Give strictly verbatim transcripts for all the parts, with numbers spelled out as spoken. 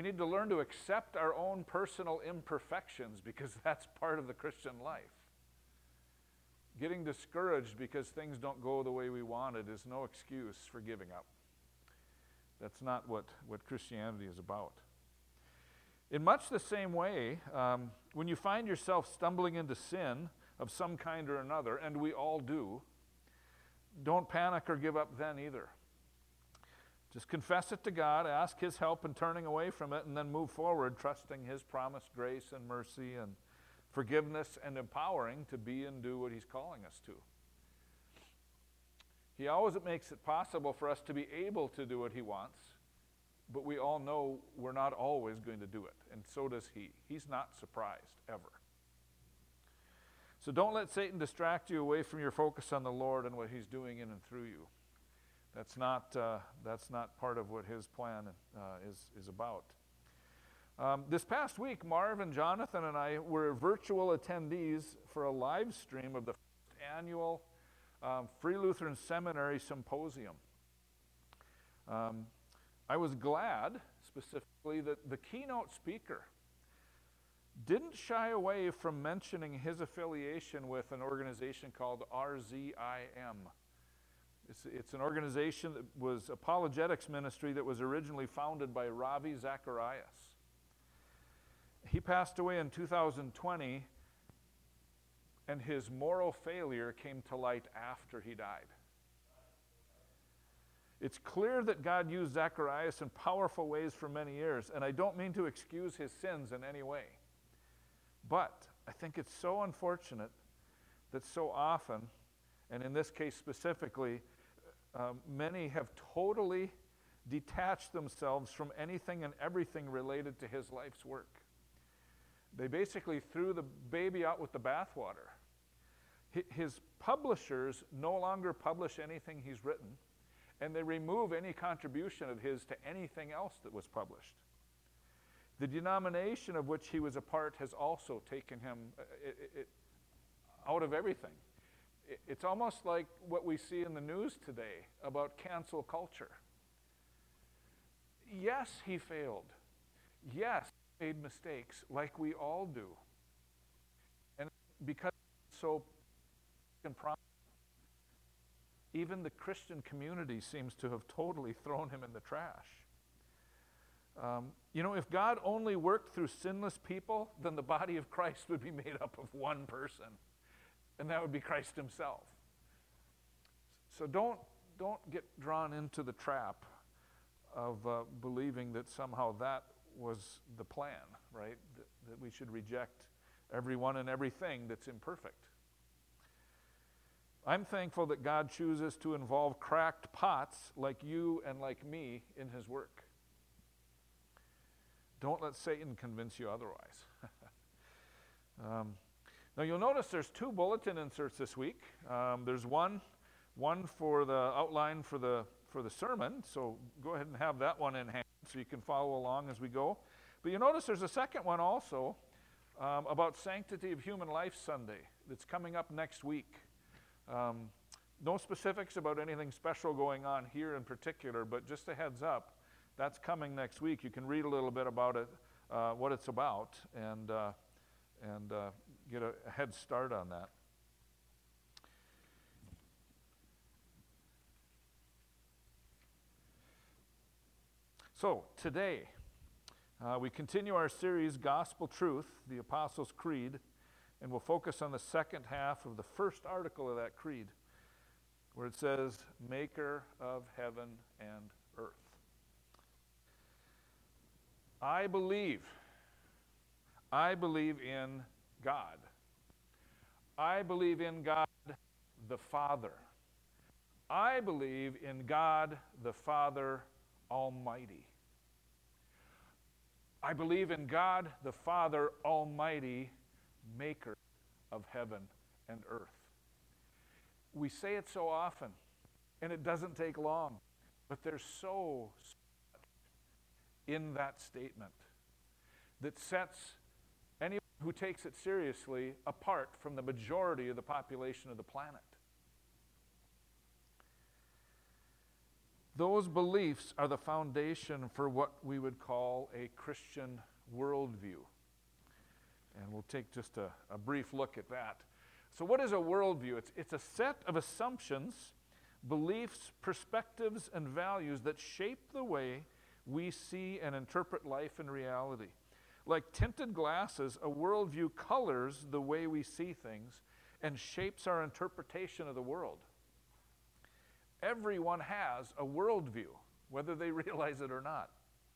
need to learn to accept our own personal imperfections because that's part of the Christian life. Getting discouraged because things don't go the way we wanted is no excuse for giving up. That's not what, what Christianity is about. In much the same way, um, when you find yourself stumbling into sin of some kind or another, and we all do, don't panic or give up then either. Just confess it to God, ask His help in turning away from it, and then move forward, trusting His promised grace and mercy and forgiveness and empowering to be and do what He's calling us to. He always makes it possible for us to be able to do what He wants, but we all know we're not always going to do it, and so does He. He's not surprised, ever. So don't let Satan distract you away from your focus on the Lord and what He's doing in and through you. That's not, uh, that's not part of what His plan uh, is, is about. Um, this past week, Marv and Jonathan and I were virtual attendees for a live stream of the first annual um, Free Lutheran Seminary Symposium. Um, I was glad, specifically, that the keynote speaker didn't shy away from mentioning his affiliation with an organization called R Z I M. It's, it's an organization that was apologetics ministry that was originally founded by Ravi Zacharias. He passed away in two thousand twenty, and his moral failure came to light after he died. It's clear that God used Zacharias in powerful ways for many years, and I don't mean to excuse his sins in any way. But I think it's so unfortunate that so often, and in this case specifically, um, many have totally detached themselves from anything and everything related to his life's work. They basically threw the baby out with the bathwater. His publishers no longer publish anything he's written, and they remove any contribution of his to anything else that was published. The denomination of which he was a part has also taken him uh, it, it, out of everything. It, it's almost like what we see in the news today about cancel culture. Yes, he failed. Yes, he made mistakes, like we all do. And because it's so prominent, even the Christian community seems to have totally thrown him in the trash. Um, you know, if God only worked through sinless people, then the body of Christ would be made up of one person, and that would be Christ himself. So don't, don't get drawn into the trap of uh, believing that somehow that was the plan, right? That, that we should reject everyone and everything that's imperfect. I'm thankful that God chooses to involve cracked pots like you and like me in his work. Don't let Satan convince you otherwise. um, now you'll notice there's two bulletin inserts this week. Um, there's one, one for the outline for the for the sermon, so go ahead and have that one in hand so you can follow along as we go. But you notice there's a second one also um, about Sanctity of Human Life Sunday that's coming up next week. Um, no specifics about anything special going on here in particular, but just a heads up, that's coming next week. You can read a little bit about it, uh, what it's about, and, uh, and uh, get a, a head start on that. So, today, uh, we continue our series, Gospel Truth, the Apostles' Creed, and we'll focus on the second half of the first article of that creed, where it says, Maker of heaven and earth. I believe, I believe in God. I believe in God the Father. I believe in God the Father Almighty. I believe in God the Father Almighty, maker of heaven and earth. We say it so often, and it doesn't take long, but there's so, so much in that statement that sets anyone who takes it seriously apart from the majority of the population of the planet. Those beliefs are the foundation for what we would call a Christian worldview. And we'll take just a, a brief look at that. So what is a worldview? It's, it's a set of assumptions, beliefs, perspectives, and values that shape the way we see and interpret life and reality. Like tinted glasses, a worldview colors the way we see things and shapes our interpretation of the world. Everyone has a worldview, whether they realize it or not.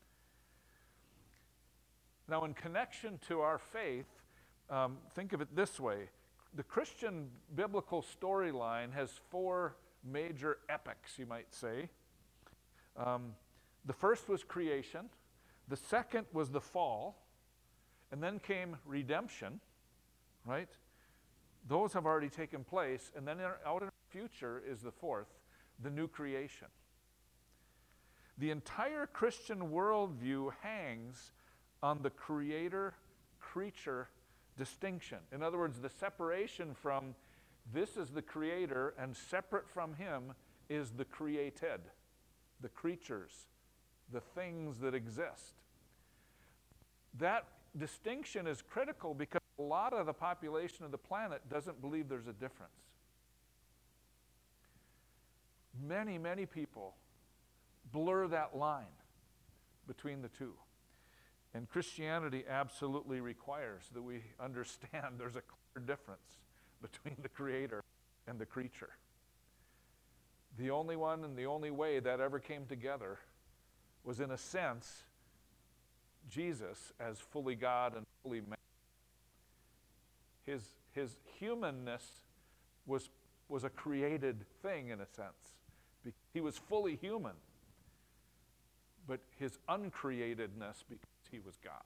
Now, in connection to our faith, um, think of it this way. The Christian biblical storyline has four major epics, you might say. Um, the first was creation. The second was the fall. And then came redemption, right? Those have already taken place. And then in our, out in our future is the fourth, the new creation. The entire Christian worldview hangs on the creator-creature distinction. In other words, the separation from this is the creator and separate from him is the created, the creatures, the things that exist. That distinction is critical because a lot of the population of the planet doesn't believe there's a difference. Many, many people blur that line between the two. And Christianity absolutely requires that we understand there's a clear difference between the creator and the creature. The only one and the only way that ever came together was, in a sense, Jesus as fully God and fully man. His, his humanness was, was a created thing, in a sense. He was fully human, but his uncreatedness because he was God.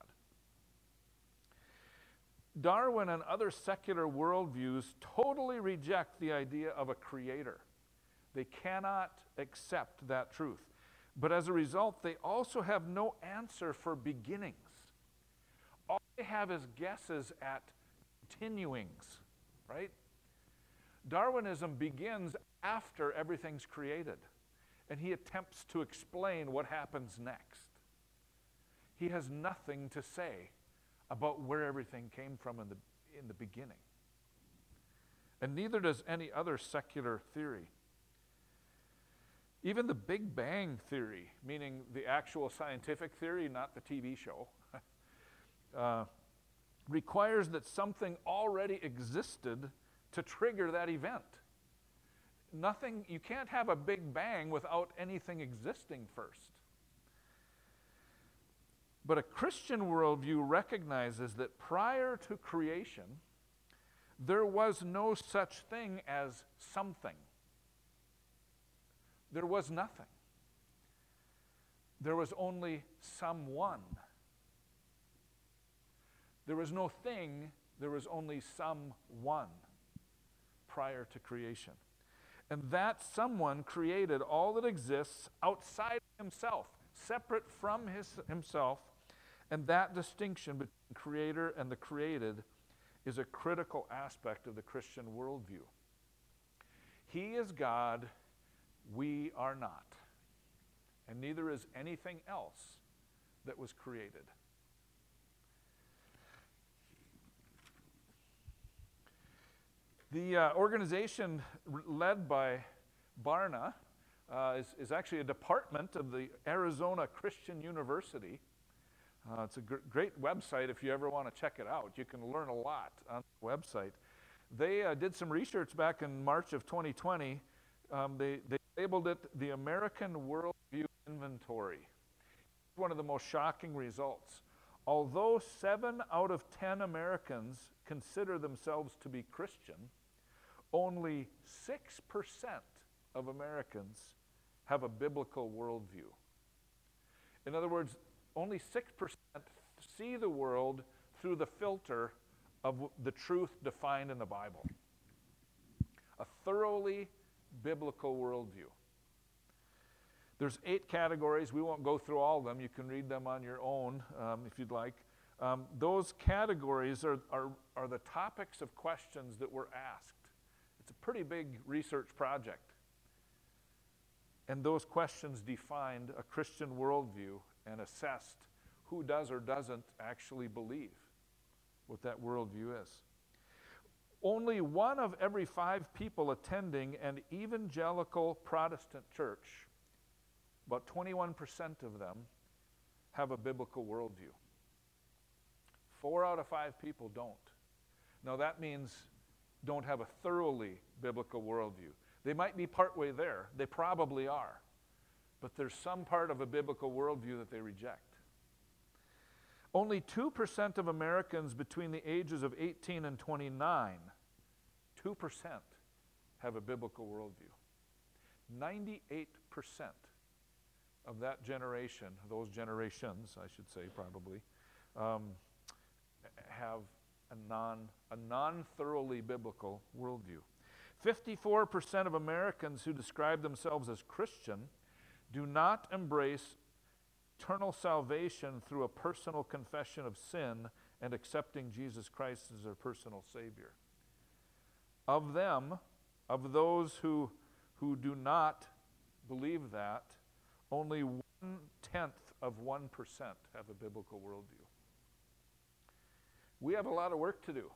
Darwin and other secular worldviews totally reject the idea of a creator. They cannot accept that truth. But as a result, they also have no answer for beginnings. All they have is guesses at continuings, right? Darwinism begins after everything's created, and he attempts to explain what happens next. He has nothing to say about where everything came from in the, in the beginning. And neither does any other secular theory. Even the Big Bang theory, meaning the actual scientific theory, not the T V show, uh, requires that something already existed to trigger that event. Nothing, you can't have a Big Bang without anything existing first. But a Christian worldview recognizes that prior to creation, there was no such thing as something. There was nothing. There was only someone. There was no thing, there was only someone prior to creation. And that someone created all that exists outside himself, separate from his, himself, and that distinction between creator and the created is a critical aspect of the Christian worldview. He is God, we are not. And neither is anything else that was created. The uh, organization r- led by Barna uh, is, is actually a department of the Arizona Christian University. Uh, it's a gr- great website if you ever want to check it out. You can learn a lot on the website. They uh, did some research back in March of twenty twenty. Um, they, they labeled it the American Worldview Inventory. One of the most shocking results. Although seven out of ten Americans consider themselves to be Christian, only six percent of Americans have a biblical worldview. In other words, only six percent see the world through the filter of the truth defined in the Bible. A thoroughly biblical worldview. There's eight categories. We won't go through all of them. You can read them on your own um, if you'd like. Um, those categories are, are, are the topics of questions that were asked. It's a pretty big research project. And those questions defined a Christian worldview and assessed who does or doesn't actually believe what that worldview is. Only one of every five people attending an evangelical Protestant church, about twenty-one percent of them, have a biblical worldview. Four out of five people don't. Now that means don't have a thoroughly biblical worldview. They might be partway there. They probably are. But there's some part of a biblical worldview that they reject. Only two percent of Americans between the ages of eighteen and twenty-nine, two percent have a biblical worldview. ninety-eight percent of that generation, those generations, I should say probably, um, have a non, a non-thoroughly biblical worldview. fifty-four percent of Americans who describe themselves as Christian do not embrace eternal salvation through a personal confession of sin and accepting Jesus Christ as their personal Savior. Of them, of those who, who do not believe that, only one-tenth of one percent have a biblical worldview. We have a lot of work to do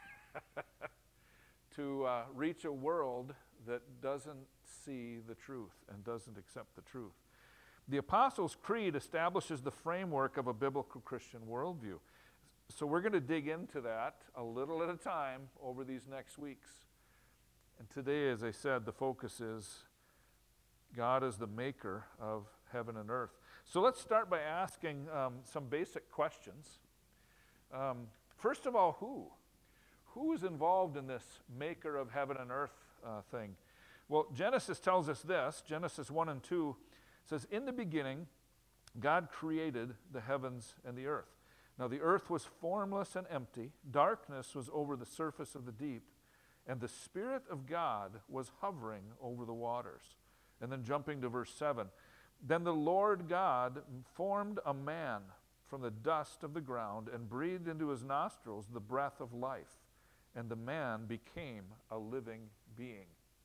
to uh, reach a world that doesn't see the truth and doesn't accept the truth. The Apostles' Creed establishes the framework of a biblical Christian worldview. So we're going to dig into that a little at a time over these next weeks. And today, as I said, the focus is God is the maker of heaven and earth. So let's start by asking um, some basic questions. Um, first of all, who? Who is involved in this maker of heaven and earth uh, thing? Well, Genesis tells us this. Genesis one and two says, in the beginning, God created the heavens and the earth. Now the earth was formless and empty. Darkness was over the surface of the deep. And the Spirit of God was hovering over the waters. And then jumping to verse seven. Then the Lord God formed a man from the dust of the ground and breathed into his nostrils the breath of life. And the man became a living being.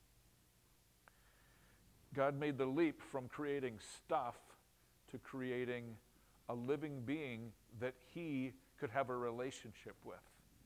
God made the leap from creating stuff to creating a living being that he could have a relationship with.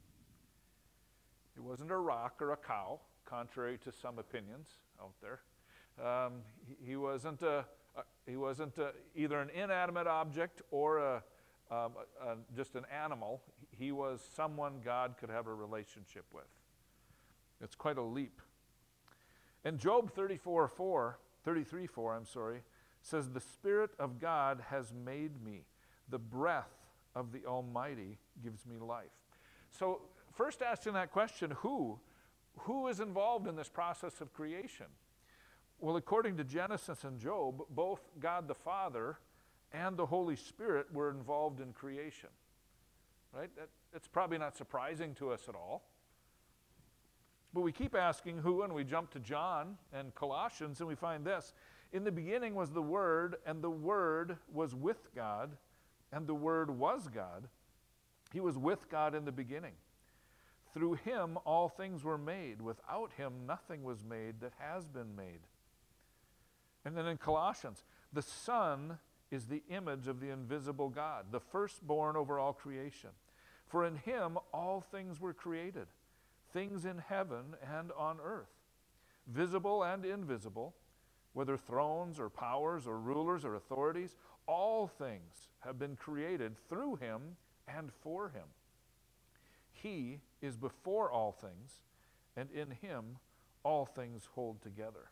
It wasn't a rock or a cow, contrary to some opinions out there. Um, he, he wasn't, a, a, he wasn't a, either an inanimate object or a, um, a, a, just an animal. He was someone God could have a relationship with. It's quite a leap. And Job thirty-four four, thirty-three four, I'm sorry, says, the Spirit of God has made me. The breath of the Almighty gives me life. So first asking that question, who? Who is involved in this process of creation? Well, according to Genesis and Job, both God the Father and the Holy Spirit were involved in creation. Right? That, that's probably not surprising to us at all. But we keep asking who, and we jump to John and Colossians, and we find this. In the beginning was the Word, and the Word was with God, and the Word was God. He was with God in the beginning. Through him all things were made. Without him nothing was made that has been made. And then in Colossians, the Son is the image of the invisible God, the firstborn over all creation. For in him all things were created, things in heaven and on earth, visible and invisible, whether thrones or powers or rulers or authorities, all things have been created through him and for him. He is before all things, and in him all things hold together.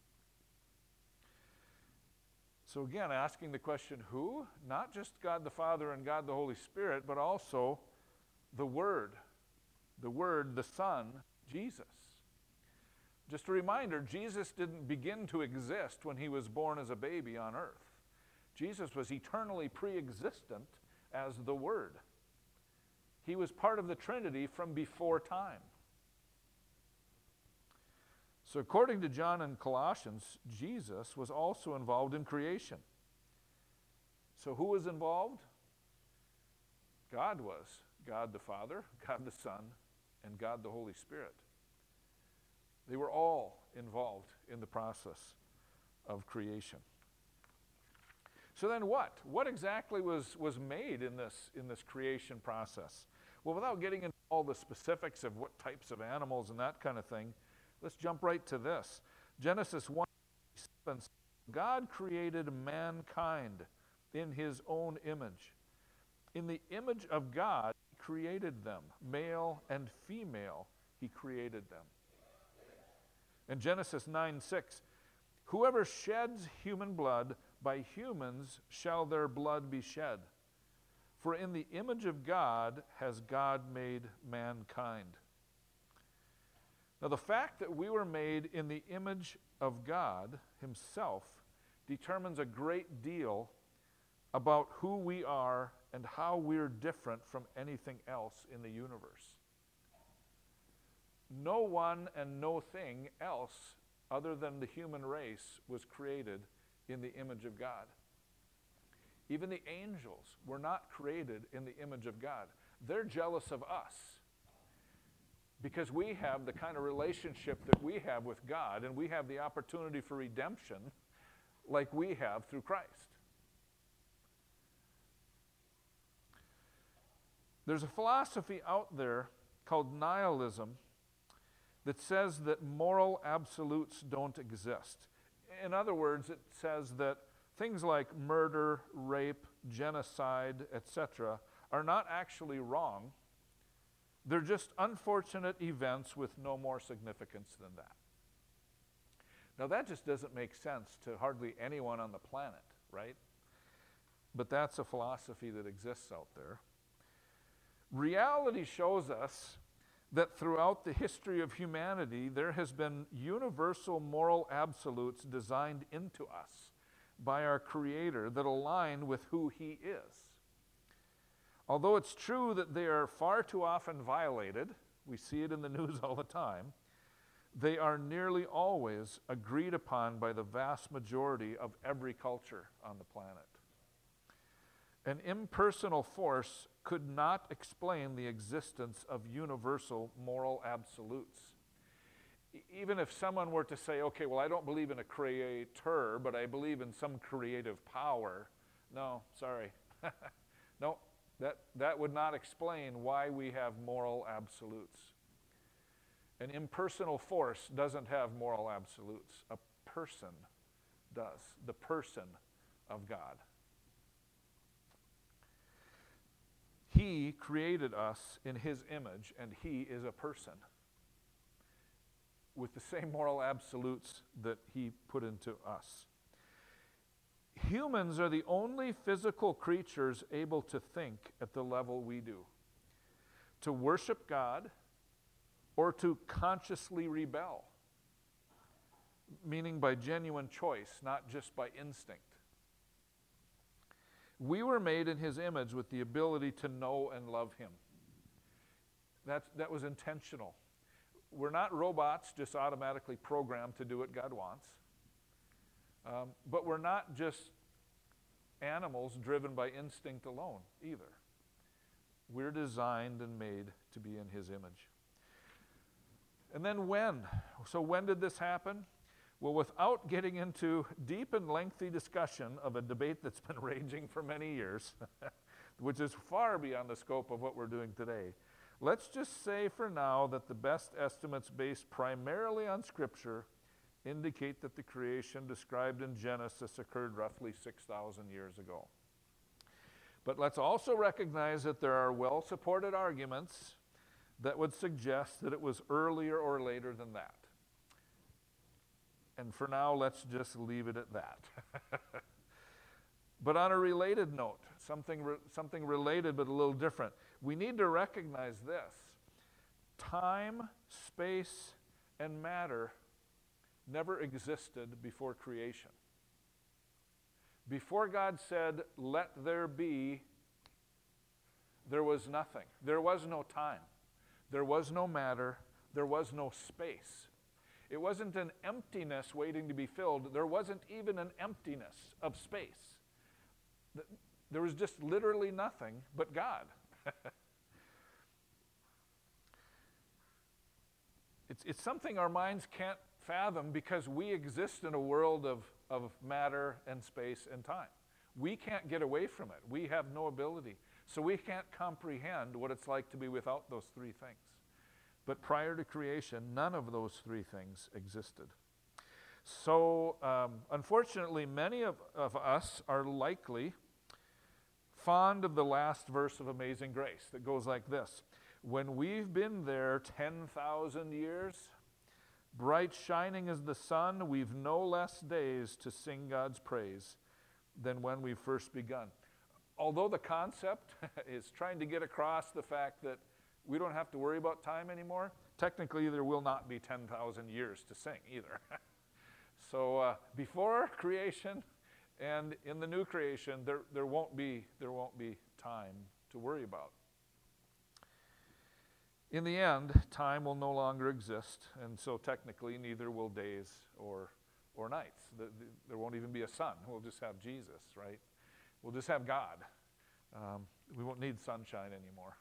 So again, asking the question, who? Not just God the Father and God the Holy Spirit, but also the Word. The Word, the Son, Jesus. Just a reminder, Jesus didn't begin to exist when he was born as a baby on earth. Jesus was eternally pre-existent as the Word. He was part of the Trinity from before time. So according to John and Colossians, Jesus was also involved in creation. So who was involved? God was. God the Father, God the Son, and God the Holy Spirit. They were all involved in the process of creation. So then what? What exactly was, was made in this, in this creation process? Well, without getting into all the specifics of what types of animals and that kind of thing, let's jump right to this. Genesis one, God created mankind in his own image. In the image of God, he created them. Male and female, he created them. In Genesis nine six, whoever sheds human blood, by humans shall their blood be shed. For in the image of God has God made mankind. Now, the fact that we were made in the image of God himself determines a great deal about who we are and how we're different from anything else in the universe. No one and no thing else other than the human race was created in the image of God. Even the angels were not created in the image of God. They're jealous of us because we have the kind of relationship that we have with God, and we have the opportunity for redemption like we have through Christ. There's a philosophy out there called nihilism that says that moral absolutes don't exist. In other words, it says that things like murder, rape, genocide, et cetera are not actually wrong. They're just unfortunate events with no more significance than that. Now, that just doesn't make sense to hardly anyone on the planet, right? But that's a philosophy that exists out there. Reality shows us that throughout the history of humanity, there has been universal moral absolutes designed into us by our Creator that align with who He is. Although it's true that they are far too often violated, we see it in the news all the time, they are nearly always agreed upon by the vast majority of every culture on the planet. An impersonal force could not explain the existence of universal moral absolutes. E- even if someone were to say, okay, well, I don't believe in a creator, but I believe in some creative power. No, sorry. no, that, that would not explain why we have moral absolutes. An impersonal force doesn't have moral absolutes. A person does, the person of God. He created us in His image, and He is a person with the same moral absolutes that He put into us. Humans are the only physical creatures able to think at the level we do, to worship God or to consciously rebel, meaning by genuine choice, not just by instinct. We were made in His image with the ability to know and love Him. That's, that was intentional. We're not robots just automatically programmed to do what God wants. Um, but we're not just animals driven by instinct alone either. We're designed and made to be in His image. And then when? So when did this happen? Well, without getting into deep and lengthy discussion of a debate that's been raging for many years, which is far beyond the scope of what we're doing today, let's just say for now that the best estimates based primarily on Scripture indicate that the creation described in Genesis occurred roughly six thousand years ago. But let's also recognize that there are well-supported arguments that would suggest that it was earlier or later than that. And for now, let's just leave it at that. But on a related note, something, re- something related but a little different, we need to recognize this. Time, space, and matter never existed before creation. Before God said, let there be, there was nothing. There was no time. There was no matter. There was no space. It wasn't an emptiness waiting to be filled. There wasn't even an emptiness of space. There was just literally nothing but God. it's, it's something our minds can't fathom because we exist in a world of of matter and space and time. We can't get away from it. We have no ability. So we can't comprehend what it's like to be without those three things. But prior to creation, none of those three things existed. So um, unfortunately, many of, of us are likely fond of the last verse of Amazing Grace that goes like this. When we've been there ten thousand years, bright shining as the sun, we've no less days to sing God's praise than when we first begun. Although the concept is trying to get across the fact that we don't have to worry about time anymore, technically there will not be ten thousand years to sing either. So uh, before creation and in the new creation, there, there, won't be, there won't be time to worry about. In the end, time will no longer exist, and so technically neither will days or, or nights. The, the, there won't even be a sun. We'll just have Jesus, right? We'll just have God. Um, we won't need sunshine anymore.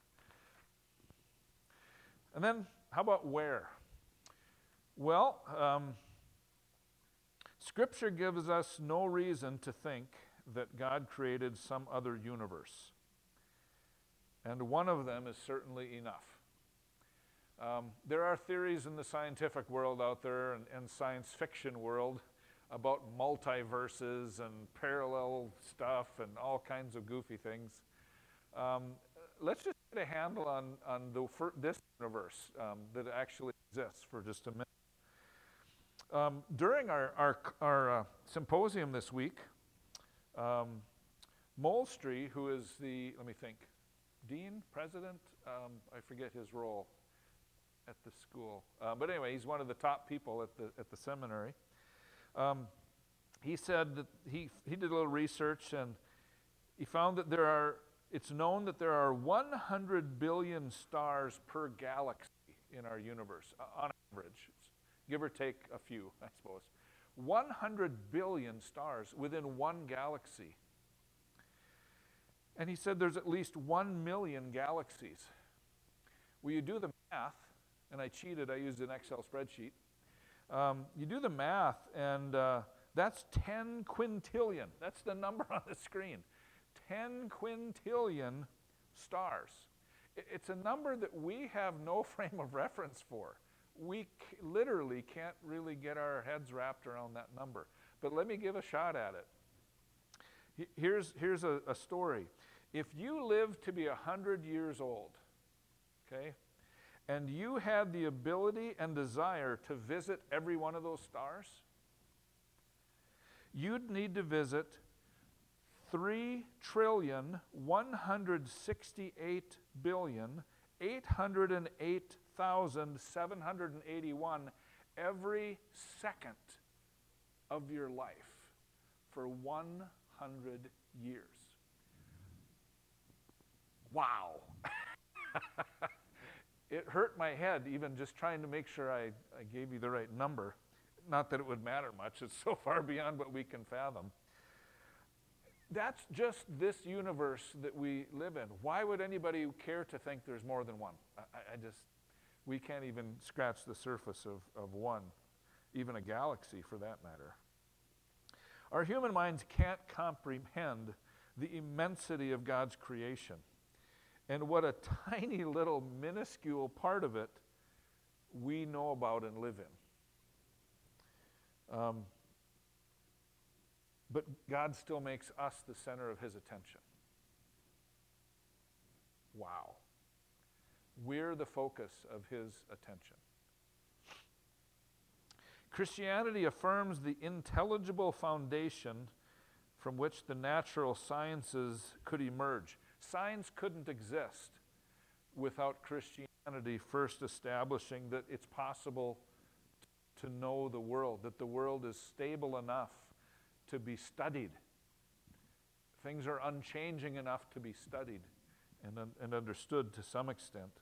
And then, how about where? Well, um, Scripture gives us no reason to think that God created some other universe. And one of them is certainly enough. Um, there are theories in the scientific world out there and, and science fiction world about multiverses and parallel stuff and all kinds of goofy things. Um, let's just get a handle on, on the, for this universe um, that actually exists for just a minute. Um, during our, our, our uh, symposium this week, um, Molstry, who is the, let me think, dean, president, um, I forget his role at the school. Uh, but anyway, he's one of the top people at the, at the seminary. Um, he said that he, he did a little research and he found that there are, it's known that there are one hundred billion stars per galaxy in our universe, uh, on average. Give or take a few, I suppose. one hundred billion stars within one galaxy. And he said there's at least one million galaxies. Well, you do the math, and I cheated, I used an Excel spreadsheet. Um, you do the math, and uh, that's ten quintillion. That's the number on the screen. ten quintillion stars. It's a number that we have no frame of reference for. We c- literally can't really get our heads wrapped around that number. But let me give a shot at it. Here's, here's a, a story. If you live to be one hundred years old, okay, and you had the ability and desire to visit every one of those stars, you'd need to visit three trillion, one hundred sixty-eight billion, eight hundred eight thousand, seven hundred eighty-one every second of your life for one hundred years. Wow. It hurt my head even just trying to make sure I, I gave you the right number. Not that it would matter much. It's so far beyond what we can fathom. That's just this universe that we live in. Why would anybody care to think there's more than one? I, I just, we can't even scratch the surface of, of one, even a galaxy for that matter. Our human minds can't comprehend the immensity of God's creation and what a tiny little minuscule part of it we know about and live in. Um, but God still makes us the center of his attention. Wow. We're the focus of his attention. Christianity affirms the intelligible foundation from which the natural sciences could emerge. Science couldn't exist without Christianity first establishing that it's possible to know the world, that the world is stable enough to be studied. Things are unchanging enough to be studied and, and understood to some extent.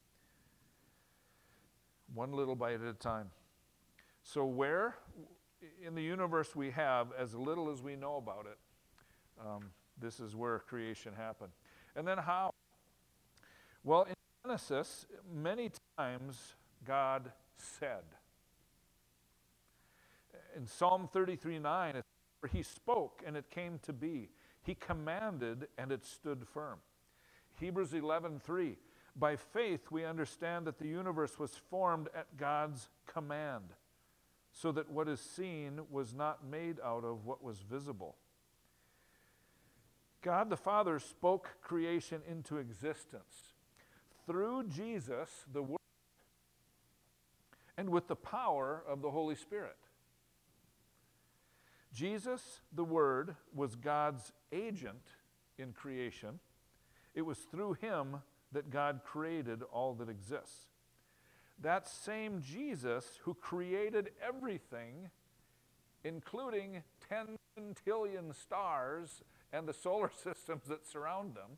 One little bite at a time. So where in the universe we have, as little as we know about it, um, this is where creation happened. And then how? Well, in Genesis, many times God said. In Psalm thirty-three nine, it says, he spoke and it came to be. He commanded and it stood firm. Hebrews eleven three, by faith we understand that the universe was formed at God's command, so that what is seen was not made out of what was visible. God the Father spoke creation into existence through Jesus, the Word, and with the power of the Holy Spirit. Jesus, the Word, was God's agent in creation. It was through him that God created all that exists. That same Jesus who created everything, including ten quintillion stars and the solar systems that surround them,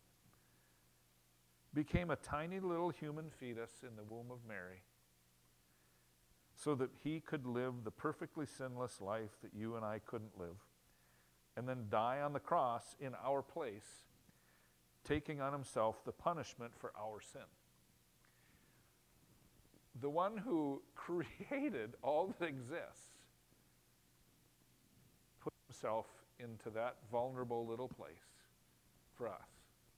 became a tiny little human fetus in the womb of Mary so that he could live the perfectly sinless life that you and I couldn't live, and then die on the cross in our place, taking on himself the punishment for our sin. The one who created all that exists put himself into that vulnerable little place for us.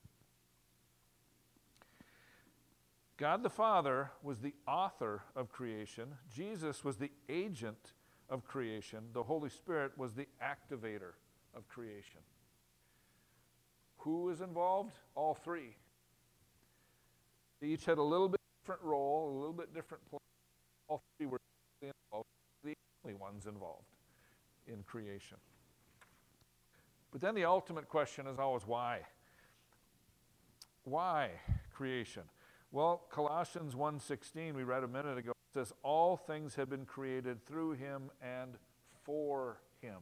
God the Father was the author of creation. Jesus was the agent of creation. The Holy Spirit was the activator of creation. Who is involved? All three. They each had a little bit different role, a little bit different place. All three were involved, the only ones involved in creation. But then the ultimate question is always why? Why creation? Well, Colossians one sixteen, we read a minute ago, says, all things have been created through him and for him.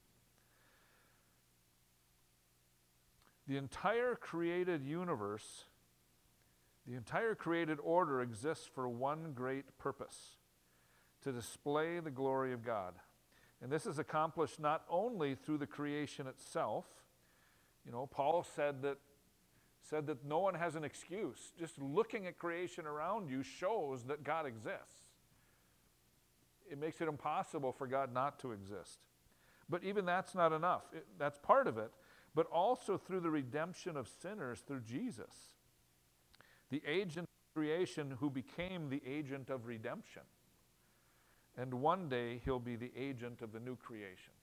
The entire created universe, the entire created order exists for one great purpose, to display the glory of God. And this is accomplished not only through the creation itself. You know, Paul said that said that no one has an excuse. Just looking at creation around you shows that God exists. It makes it impossible for God not to exist. But even that's not enough. It, that's part of it, but also through the redemption of sinners through Jesus, the agent of creation who became the agent of redemption. And one day he'll be the agent of the new creation.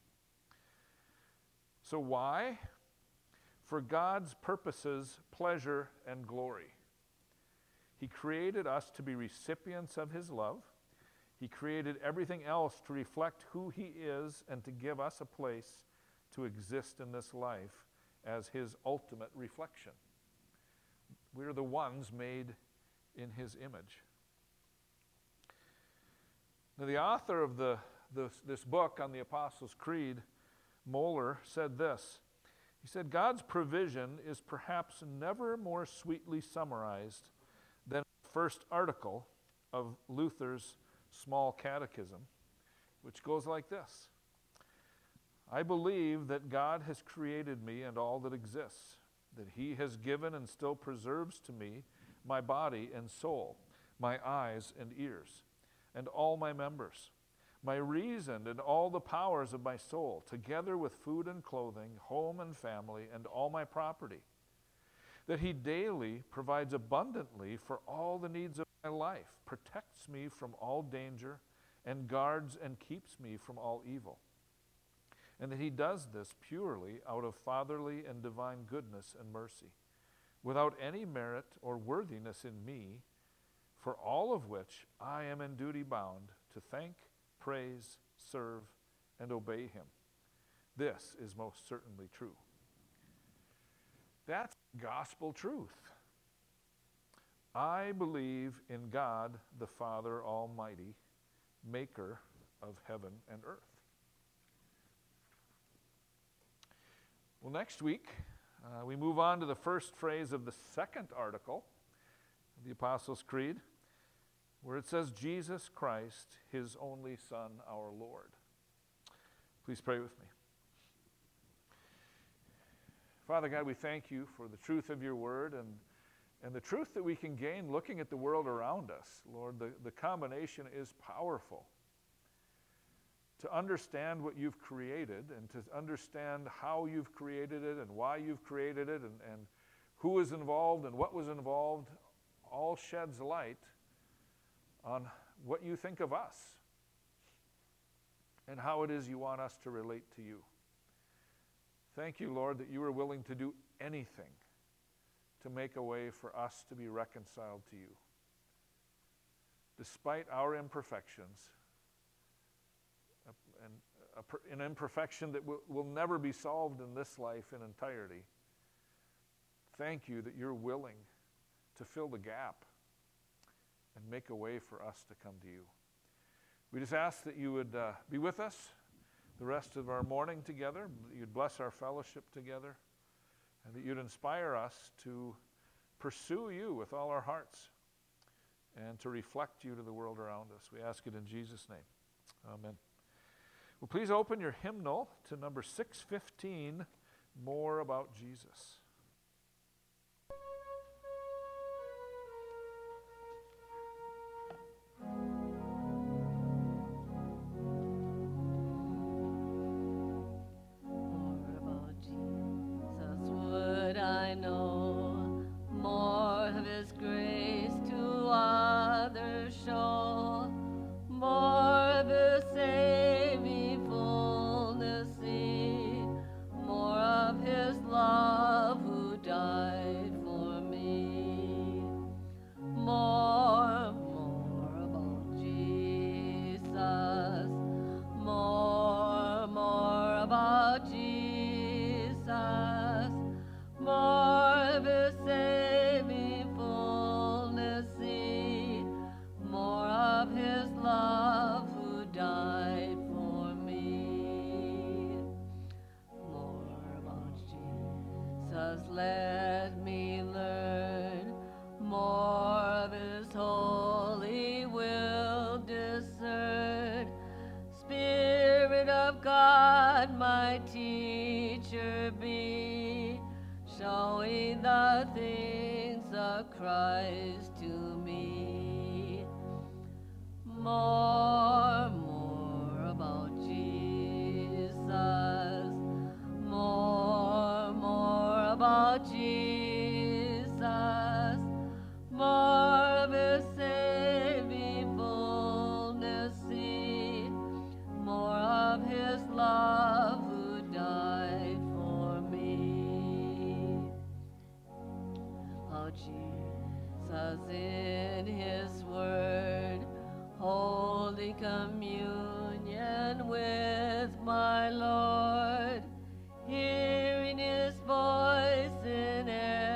So why? For God's purposes, pleasure, and glory. He created us to be recipients of his love. He created everything else to reflect who he is and to give us a place to exist in this life as his ultimate reflection. We're the ones made in his image. Now, the author of the, the, this book on the Apostles' Creed, Moeller, said this. He said, God's provision is perhaps never more sweetly summarized than the first article of Luther's Small Catechism, which goes like this. I believe that God has created me and all that exists, that he has given and still preserves to me my body and soul, my eyes and ears, and all my members, my reason and all the powers of my soul, together with food and clothing, home and family, and all my property, that he daily provides abundantly for all the needs of my life, protects me from all danger, and guards and keeps me from all evil, and that he does this purely out of fatherly and divine goodness and mercy, without any merit or worthiness in me, for all of which I am in duty bound to thank, praise, serve, and obey him. This is most certainly true. That's gospel truth. I believe in God the Father Almighty, maker of heaven and earth. Well, next week, uh, we move on to the first phrase of the second article of the Apostles' Creed, where it says, Jesus Christ, his only Son, our Lord. Please pray with me. Father God, we thank you for the truth of your word and, and the truth that we can gain looking at the world around us. Lord, the, the combination is powerful. to understand what you've created and to understand how you've created it and why you've created it and, and who was involved and what was involved, all sheds light on what you think of us and how it is you want us to relate to you. Thank you, Lord, that you are willing to do anything to make a way for us to be reconciled to you. Despite our imperfections, and an imperfection that will, will never be solved in this life in entirety, thank you that you're willing to fill the gap and make a way for us to come to you. We just ask that you would uh, be with us the rest of our morning together, that you'd bless our fellowship together, and that you'd inspire us to pursue you with all our hearts and to reflect you to the world around us. We ask it in Jesus' name. Amen. Well, please open your hymnal to number six fifteen, More About Jesus. Communion with my Lord.